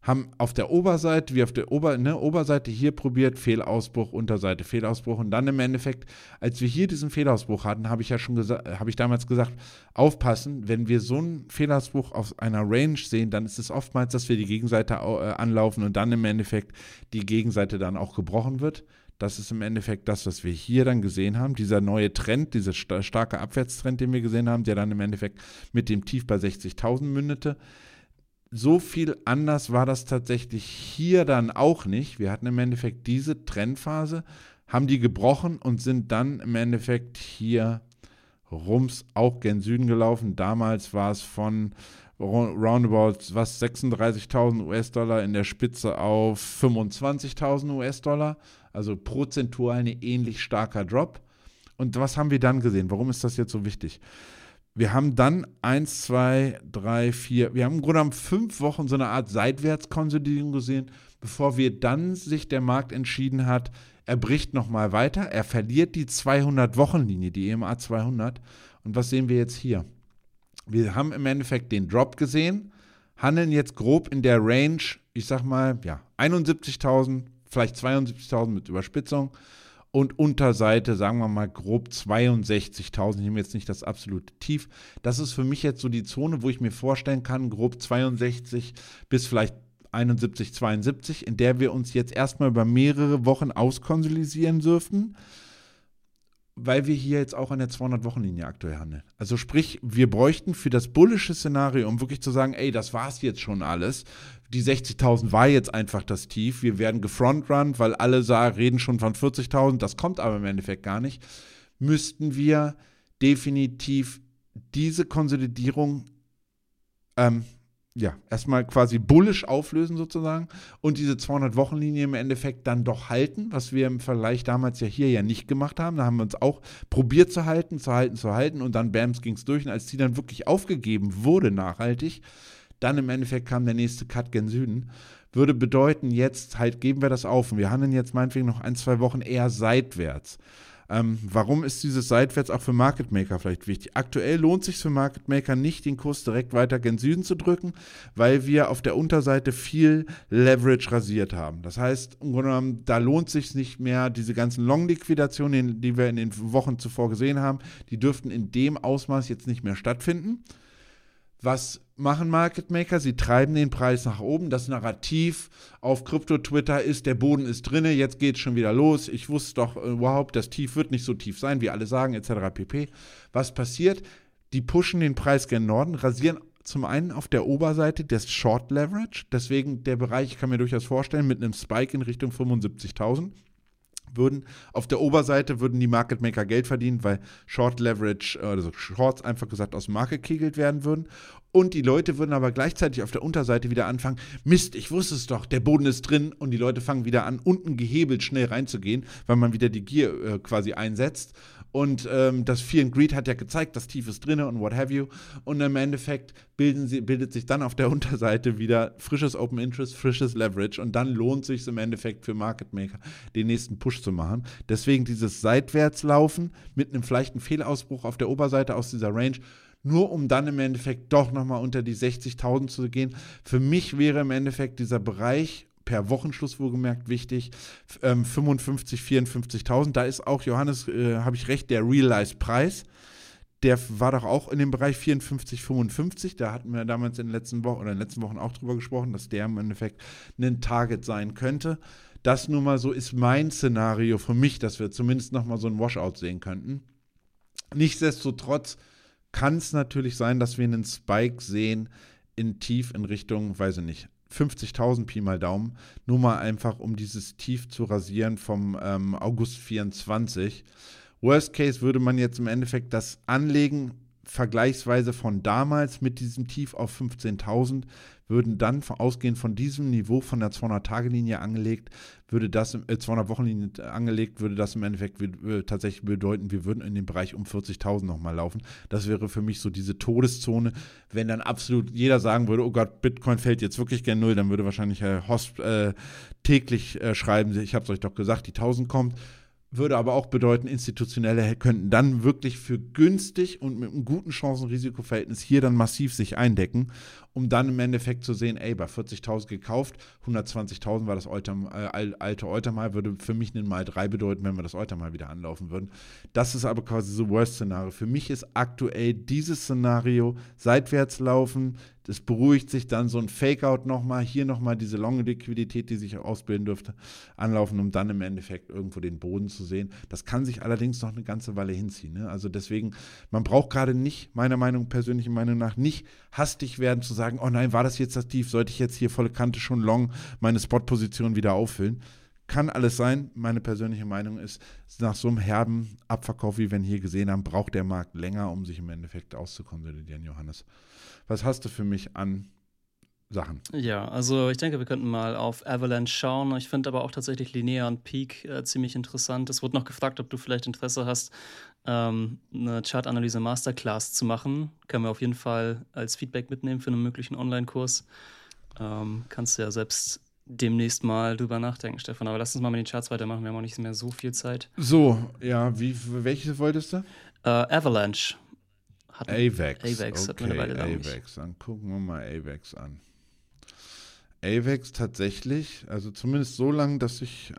Speaker 2: haben auf der Oberseite, Oberseite hier probiert, Fehlausbruch, Unterseite, Fehlausbruch und dann im Endeffekt, als wir hier diesen Fehlausbruch hatten, habe ich damals gesagt, aufpassen, wenn wir so einen Fehlausbruch auf einer Range sehen, dann ist es oftmals, dass wir die Gegenseite anlaufen und dann im Endeffekt die Gegenseite dann auch gebrochen wird. Das ist im Endeffekt das, was wir hier dann gesehen haben, dieser neue Trend, dieser starke Abwärtstrend, den wir gesehen haben, der dann im Endeffekt mit dem Tief bei 60.000 mündete. So viel anders war das tatsächlich hier dann auch nicht. Wir hatten im Endeffekt diese Trendphase, haben die gebrochen und sind dann im Endeffekt hier rums auch gen Süden gelaufen. Damals war es von roundabout 36.000 US-Dollar in der Spitze auf 25.000 US-Dollar. Also prozentual ein ähnlich starker Drop. Und was haben wir dann gesehen? Warum ist das jetzt so wichtig? Wir haben dann 1, 2, 3, 4, wir haben im Grunde genommen 5 Wochen so eine Art Seitwärtskonsolidierung gesehen, bevor wir dann sich der Markt entschieden hat, er bricht nochmal weiter, er verliert die 200-Wochen-Linie, die EMA 200. Und was sehen wir jetzt hier? Wir haben im Endeffekt den Drop gesehen, handeln jetzt grob in der Range, ich sag mal, 71.000, vielleicht 72.000 mit Überspitzung. Und Unterseite, sagen wir mal, grob 62.000. Ich nehme jetzt nicht das absolute Tief. Das ist für mich jetzt so die Zone, wo ich mir vorstellen kann, grob 62 bis vielleicht 71, 72, in der wir uns jetzt erstmal über mehrere Wochen auskonsolidieren dürften, weil wir hier jetzt auch an der 200-Wochen-Linie aktuell handeln. Also sprich, wir bräuchten für das bullische Szenario, um wirklich zu sagen, ey, das war's jetzt schon alles, die 60.000 war jetzt einfach das Tief, wir werden gefrontrunnt, weil alle reden schon von 40.000, das kommt aber im Endeffekt gar nicht, müssten wir definitiv diese Konsolidierung erstmal quasi bullisch auflösen sozusagen und diese 200-Wochen-Linie im Endeffekt dann doch halten, was wir im Vergleich damals hier ja nicht gemacht haben. Da haben wir uns auch probiert zu halten und dann bams ging es durch und als die dann wirklich aufgegeben wurde nachhaltig, dann im Endeffekt kam der nächste Cut gen Süden, würde bedeuten, jetzt halt geben wir das auf und wir handeln jetzt meinetwegen noch 1, 2 Wochen eher seitwärts. Warum ist dieses Seitwärts auch für Market Maker vielleicht wichtig? Aktuell lohnt es sich für Market Maker nicht, den Kurs direkt weiter gen Süden zu drücken, weil wir auf der Unterseite viel Leverage rasiert haben. Das heißt, im Grunde genommen, da lohnt es sich nicht mehr, diese ganzen Long-Liquidationen, die wir in den Wochen zuvor gesehen haben, die dürften in dem Ausmaß jetzt nicht mehr stattfinden. Was machen Market Maker? Sie treiben den Preis nach oben. Das Narrativ auf Krypto-Twitter ist, der Boden ist drinne, jetzt geht es schon wieder los. Ich wusste doch überhaupt, das Tief wird nicht so tief sein, wie alle sagen, etc. pp. Was passiert? Die pushen den Preis gen Norden, rasieren zum einen auf der Oberseite das Short Leverage. Deswegen der Bereich, ich kann mir durchaus vorstellen, mit einem Spike in Richtung 75.000. Auf der Oberseite würden die Market Maker Geld verdienen, weil Short Leverage, also Shorts einfach gesagt aus dem Markt gekegelt werden würden. Und die Leute würden aber gleichzeitig auf der Unterseite wieder anfangen, Mist, ich wusste es doch, der Boden ist drin und die Leute fangen wieder an, unten gehebelt schnell reinzugehen, weil man wieder die Gier quasi einsetzt. Und das Fear and Greed hat ja gezeigt, das Tief ist drin und what have you. Und im Endeffekt bildet sich dann auf der Unterseite wieder frisches Open Interest, frisches Leverage. Und dann lohnt es sich im Endeffekt für Market Maker, den nächsten Push zu machen. Deswegen dieses Seitwärtslaufen mit einem vielleicht einen Fehlausbruch auf der Oberseite aus dieser Range, nur um dann im Endeffekt doch nochmal unter die 60.000 zu gehen. Für mich wäre im Endeffekt dieser Bereich per Wochenschluss wohlgemerkt wichtig, 55, 54.000, da ist auch, Johannes, habe ich recht, der Realized-Preis, der war doch auch in dem Bereich 54, 55, da hatten wir damals in den letzten Wochen auch drüber gesprochen, dass der im Endeffekt ein Target sein könnte. Das nun mal so ist mein Szenario für mich, dass wir zumindest nochmal so ein Washout sehen könnten. Nichtsdestotrotz kann es natürlich sein, dass wir einen Spike sehen tief in Richtung, weiß ich nicht, 50.000 Pi mal Daumen, nur mal einfach, um dieses Tief zu rasieren vom August 24. Worst Case würde man jetzt im Endeffekt das anlegen, vergleichsweise von damals mit diesem Tief auf 15.000, würden dann ausgehend von diesem Niveau von der 200-Tage-Linie angelegt, 200-Wochen-Linie angelegt, würde das im Endeffekt tatsächlich bedeuten, wir würden in den Bereich um 40.000 nochmal laufen. Das wäre für mich so diese Todeszone, wenn dann absolut jeder sagen würde, oh Gott, Bitcoin fällt jetzt wirklich gen Null, dann würde wahrscheinlich Herr Hosp täglich schreiben, ich habe es euch doch gesagt, die 1000 kommt. Würde aber auch bedeuten, Institutionelle könnten dann wirklich für günstig und mit einem guten Chancen-Risiko-Verhältnis hier dann massiv sich eindecken. um dann im Endeffekt zu sehen, ey, bei 40.000 gekauft, 120.000 war das alte All-Time-High, würde für mich einen Mal 3 bedeuten, wenn wir das All-Time-High wieder anlaufen würden. Das ist aber quasi so Worst-Szenario. Für mich ist aktuell dieses Szenario seitwärts laufen, das beruhigt sich dann so ein Fake-Out nochmal, hier nochmal diese Long-Liquidität, die sich ausbilden dürfte, anlaufen, um dann im Endeffekt irgendwo den Boden zu sehen. Das kann sich allerdings noch eine ganze Weile hinziehen. Ne? Also deswegen, man braucht gerade nicht, meiner persönlichen Meinung nach, nicht hastig werden zu sagen, oh nein, war das jetzt das Tief, sollte ich jetzt hier volle Kante schon long meine Spot-Position wieder auffüllen? Kann alles sein. Meine persönliche Meinung ist, nach so einem herben Abverkauf, wie wir ihn hier gesehen haben, braucht der Markt länger, um sich im Endeffekt auszukonsolidieren, Johannes. Was hast du für mich an Sachen?
Speaker 1: Ja, also ich denke, wir könnten mal auf Avalanche schauen. Ich finde aber auch tatsächlich Linear und Peak ziemlich interessant. Es wurde noch gefragt, ob du vielleicht Interesse hast, eine Chartanalyse Masterclass zu machen. Können wir auf jeden Fall als Feedback mitnehmen für einen möglichen Online-Kurs. Kannst du ja selbst demnächst mal drüber nachdenken, Stefan. Aber lass uns mal mit den Charts weitermachen. Wir haben auch nicht mehr so viel Zeit.
Speaker 2: So, ja, welche wolltest du?
Speaker 1: Avalanche.
Speaker 2: AVAX.
Speaker 1: AVAX hat mir eine Weile lang nicht.
Speaker 2: AVAX. Dann gucken wir mal AVAX an. AVAX tatsächlich, also zumindest so lang, dass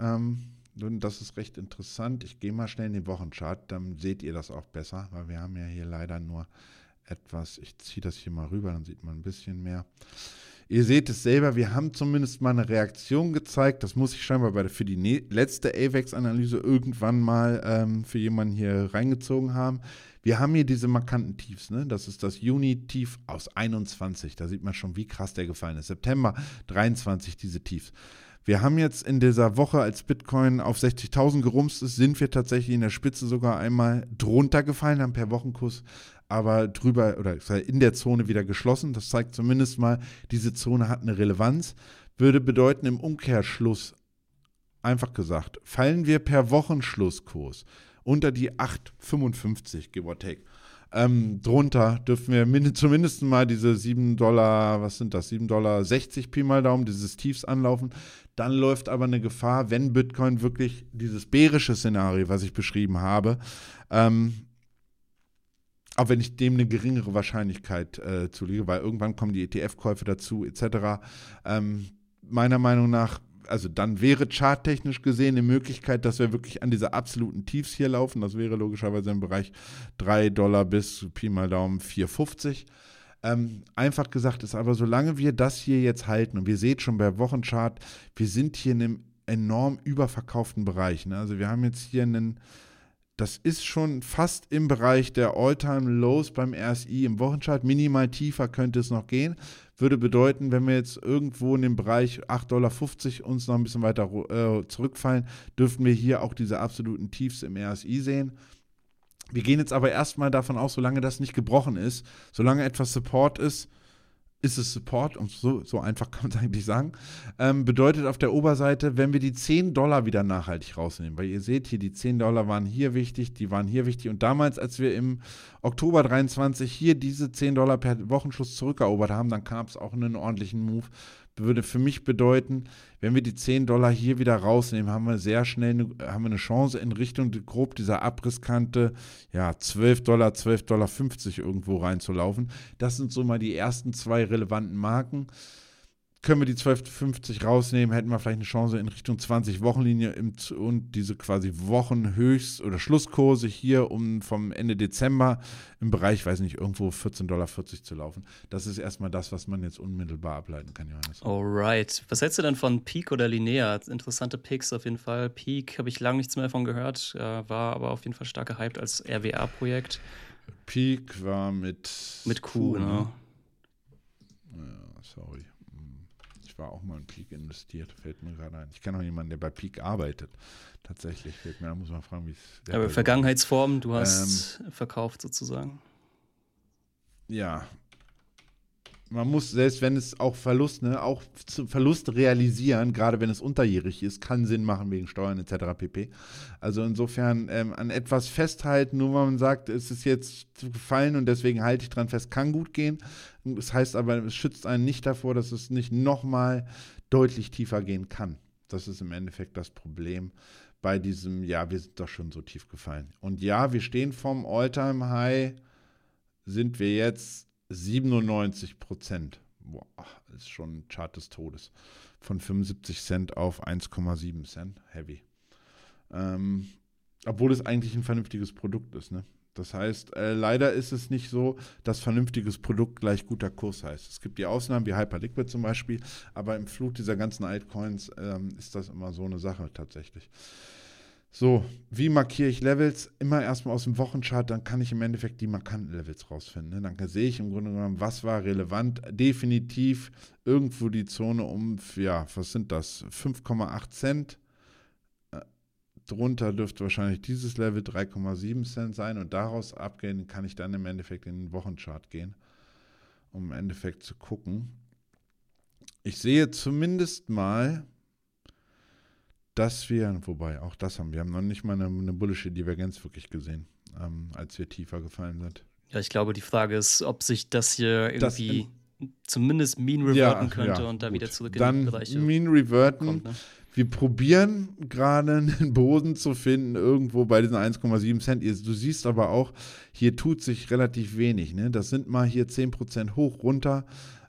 Speaker 2: das ist recht interessant. Ich gehe mal schnell in den Wochenchart, dann seht ihr das auch besser, weil wir haben ja hier leider nur etwas, ich ziehe das hier mal rüber, dann sieht man ein bisschen mehr. Ihr seht es selber, wir haben zumindest mal eine Reaktion gezeigt. Das muss ich scheinbar für die letzte AVAX-Analyse irgendwann mal für jemanden hier reingezogen haben. Wir haben hier diese markanten Tiefs, ne? Das ist das Juni-Tief aus 21. Da sieht man schon, wie krass der gefallen ist. September 23 diese Tiefs. Wir haben jetzt in dieser Woche, als Bitcoin auf 60.000 gerumst ist, sind wir tatsächlich in der Spitze sogar einmal drunter gefallen, haben per Wochenkurs aber drüber oder in der Zone wieder geschlossen. Das zeigt zumindest mal, diese Zone hat eine Relevanz. Würde bedeuten, im Umkehrschluss, einfach gesagt, fallen wir per Wochenschlusskurs unter die 8,55, give or take. Drunter dürfen wir zumindest mal diese $7, was sind das, $7,60 Pi mal Daumen, dieses Tiefs anlaufen. Dann läuft aber eine Gefahr, wenn Bitcoin wirklich dieses bärische Szenario, was ich beschrieben habe, auch wenn ich dem eine geringere Wahrscheinlichkeit zulege, weil irgendwann kommen die ETF-Käufe dazu, etc. Meiner Meinung nach, also dann wäre charttechnisch gesehen eine Möglichkeit, dass wir wirklich an diese absoluten Tiefs hier laufen. Das wäre logischerweise im Bereich $3 bis Pi mal Daumen 4,50. Einfach gesagt ist aber, solange wir das hier jetzt halten, und wir seht schon bei Wochenchart, wir sind hier in einem enorm überverkauften Bereich. Ne? Also wir haben jetzt hier das ist schon fast im Bereich der All-Time-Lows beim RSI im Wochenchart. Minimal tiefer könnte es noch gehen. Würde bedeuten, wenn wir jetzt irgendwo in dem Bereich $8,50 uns noch ein bisschen weiter zurückfallen, dürften wir hier auch diese absoluten Tiefs im RSI sehen. Wir gehen jetzt aber erstmal davon aus, solange das nicht gebrochen ist, solange etwas Support ist es Support, und so einfach kann man es eigentlich sagen, bedeutet auf der Oberseite, wenn wir die $10 wieder nachhaltig rausnehmen, weil ihr seht hier, die $10 waren hier wichtig, die waren hier wichtig, und damals, als wir im Oktober 23 hier diese $10 per Wochenschluss zurückerobert haben, dann gab es auch einen ordentlichen Move. Würde für mich bedeuten, wenn wir die $10 hier wieder rausnehmen, haben wir sehr schnell eine Chance in Richtung grob dieser Abrisskante, ja, $12, $12,50 irgendwo reinzulaufen. Das sind so mal die ersten zwei relevanten Marken. Können wir die 12,50 rausnehmen, hätten wir vielleicht eine Chance in Richtung 20-Wochenlinie und diese quasi Wochenhöchst- oder Schlusskurse hier vom Ende Dezember im Bereich, weiß nicht, irgendwo $14,40 zu laufen. Das ist erstmal das, was man jetzt unmittelbar ableiten kann, Johannes.
Speaker 1: Alright. Was hältst du denn von Peak oder Linear? Interessante Picks auf jeden Fall. Peak habe ich lange nichts mehr von gehört, war aber auf jeden Fall stark gehypt als RWA-Projekt.
Speaker 2: Peak war mit
Speaker 1: Q, genau.
Speaker 2: Ja, sorry. Ich war auch mal in Peak investiert, fällt mir gerade ein. Ich kenne auch jemanden, der bei Peak arbeitet. Tatsächlich fällt mir, da muss man fragen, wie es.
Speaker 1: Aber Vergangenheitsform, du hast verkauft sozusagen.
Speaker 2: Ja. Man muss, selbst wenn es auch Verlust realisieren, gerade wenn es unterjährig ist, kann Sinn machen wegen Steuern etc. pp. Also insofern an etwas festhalten, nur weil man sagt, es ist jetzt gefallen und deswegen halte ich dran fest, kann gut gehen. Das heißt aber, es schützt einen nicht davor, dass es nicht nochmal deutlich tiefer gehen kann. Das ist im Endeffekt das Problem bei diesem, ja, wir sind doch schon so tief gefallen. Und ja, wir stehen vom All-Time-High, sind wir jetzt 97%, boah, ist schon ein Chart des Todes. Von 75 Cent auf 1,7 Cent. Heavy. Obwohl es eigentlich ein vernünftiges Produkt ist, ne? Das heißt, leider ist es nicht so, dass vernünftiges Produkt gleich guter Kurs heißt. Es gibt die Ausnahmen, wie Hyperliquid zum Beispiel, aber im Flut dieser ganzen Altcoins ist das immer so eine Sache tatsächlich. So, wie markiere ich Levels? Immer erstmal aus dem Wochenchart, dann kann ich im Endeffekt die markanten Levels rausfinden. Ne? Dann sehe ich im Grunde genommen, was war relevant. Definitiv irgendwo die Zone um, ja, was sind das? 5,8 Cent. Drunter dürfte wahrscheinlich dieses Level 3,7 Cent sein und daraus abgehen kann ich dann im Endeffekt in den Wochenchart gehen, um im Endeffekt zu gucken. Ich sehe zumindest mal, dass wir, wobei auch das haben noch nicht mal eine bullische Divergenz wirklich gesehen, als wir tiefer gefallen sind.
Speaker 1: Ja, ich glaube, die Frage ist, ob sich das hier irgendwie zumindest mean reverten könnte und da wieder zurück in die Bereiche
Speaker 2: mean reverten.
Speaker 1: Kommt, ne?
Speaker 2: Wir probieren gerade einen Boden zu finden, irgendwo bei diesen 1,7 Cent. Du siehst aber auch, hier tut sich relativ wenig. Ne? Das sind mal hier 10% hoch, runter.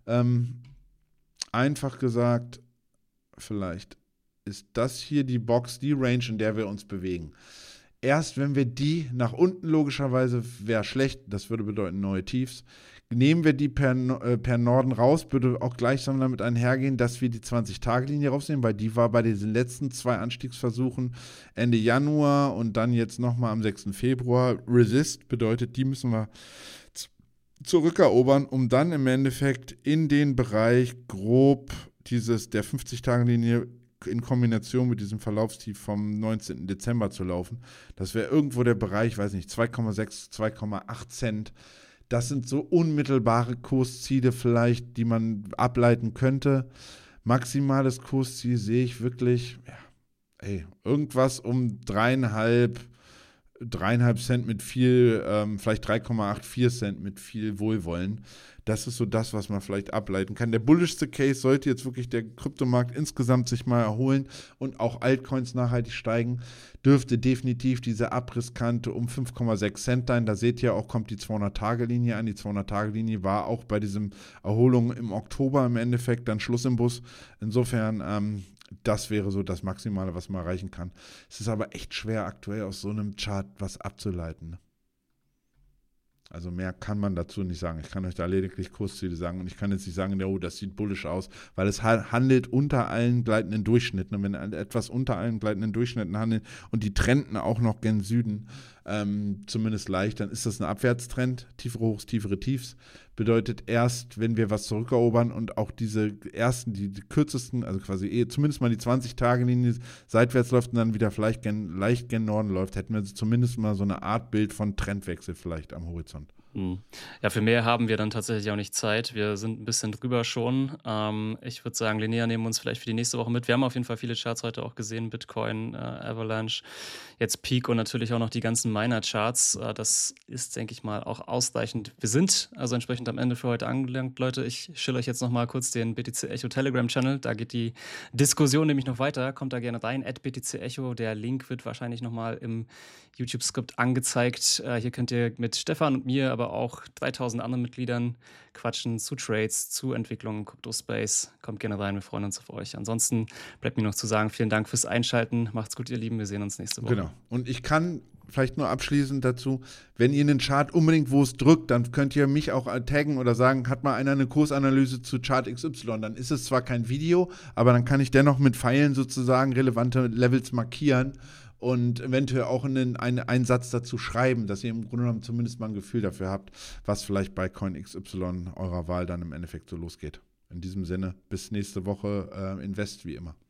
Speaker 2: Einfach gesagt, vielleicht ist das hier die Box, die Range, in der wir uns bewegen. Erst wenn wir die nach unten logischerweise, wäre schlecht, das würde bedeuten neue Tiefs, nehmen wir die per Norden raus, würde auch gleichsam damit einhergehen, dass wir die 20-Tage-Linie rausnehmen, weil die war bei diesen letzten 2 Anstiegsversuchen Ende Januar und dann jetzt nochmal am 6. Februar. Resist bedeutet, die müssen wir zurückerobern, um dann im Endeffekt in den Bereich grob der 50-Tage-Linie in Kombination mit diesem Verlaufstief vom 19. Dezember zu laufen. Das wäre irgendwo der Bereich, weiß nicht, 2,6, 2,8 Cent. Das sind so unmittelbare Kursziele vielleicht, die man ableiten könnte. Maximales Kursziel sehe ich wirklich, irgendwas um 3,5 Cent mit viel, vielleicht 3,84 Cent mit viel Wohlwollen. Das ist so das, was man vielleicht ableiten kann. Der bullischste Case sollte jetzt wirklich der Kryptomarkt insgesamt sich mal erholen und auch Altcoins nachhaltig steigen, dürfte definitiv diese Abrisskante um 5,6 Cent sein. Da seht ihr auch, kommt die 200-Tage-Linie an. Die 200-Tage-Linie war auch bei diesem Erholung im Oktober im Endeffekt dann Schluss im Bus. Insofern, das wäre so das Maximale, was man erreichen kann. Es ist aber echt schwer, aktuell aus so einem Chart was abzuleiten. Also mehr kann man dazu nicht sagen. Ich kann euch da lediglich Kursziele sagen und ich kann jetzt nicht sagen, oh, das sieht bullisch aus, weil es handelt unter allen gleitenden Durchschnitten. Und wenn etwas unter allen gleitenden Durchschnitten handelt und die trenden auch noch gen Süden, zumindest leicht, dann ist das ein Abwärtstrend. Tiefere Hochs, tiefere Tiefs. Bedeutet erst, wenn wir was zurückerobern und auch diese ersten, die kürzesten, also quasi zumindest mal die 20-Tage-Linie seitwärts läuft und dann wieder vielleicht leicht gen Norden läuft, hätten wir zumindest mal so eine Art Bild von Trendwechsel vielleicht am Horizont.
Speaker 1: Ja, für mehr haben wir dann tatsächlich auch nicht Zeit. Wir sind ein bisschen drüber schon. Ich würde sagen, Linnea nehmen wir uns vielleicht für die nächste Woche mit. Wir haben auf jeden Fall viele Charts heute auch gesehen. Bitcoin, Avalanche, jetzt Peak und natürlich auch noch die ganzen Miner-Charts. Das ist, denke ich mal, auch ausreichend. Wir sind also entsprechend am Ende für heute angelangt, Leute. Ich schilder euch jetzt noch mal kurz den BTC Echo Telegram-Channel. Da geht die Diskussion nämlich noch weiter. Kommt da gerne rein, @BTC Echo. Der Link wird wahrscheinlich noch mal im YouTube-Skript angezeigt. Hier könnt ihr mit Stefan und mir, aber auch 3000 anderen Mitgliedern quatschen zu Trades, zu Entwicklungen im Crypto-Space. Kommt gerne rein, wir freuen uns auf euch. Ansonsten bleibt mir noch zu sagen, vielen Dank fürs Einschalten. Macht's gut, ihr Lieben, wir sehen uns nächste Woche.
Speaker 2: Genau. Und ich kann vielleicht nur abschließend dazu, wenn ihr einen Chart unbedingt, wo es drückt, dann könnt ihr mich auch taggen oder sagen, hat mal einer eine Kursanalyse zu Chart XY. Dann ist es zwar kein Video, aber dann kann ich dennoch mit Pfeilen sozusagen relevante Levels markieren und eventuell auch einen Satz dazu schreiben, dass ihr im Grunde genommen zumindest mal ein Gefühl dafür habt, was vielleicht bei Coin XY eurer Wahl dann im Endeffekt so losgeht. In diesem Sinne, bis nächste Woche, Invest wie immer.